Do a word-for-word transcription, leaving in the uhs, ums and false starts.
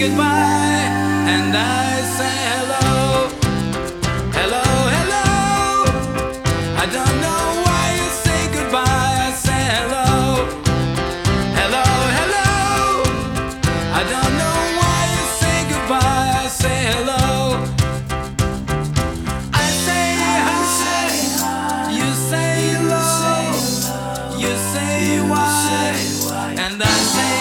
goodbye, and I say hello, hello, hello. I don't know why you say goodbye. I say hello, hello, hello. I don't know why you say goodbye. I say hello. I say hi, you say hello, you say why, and I say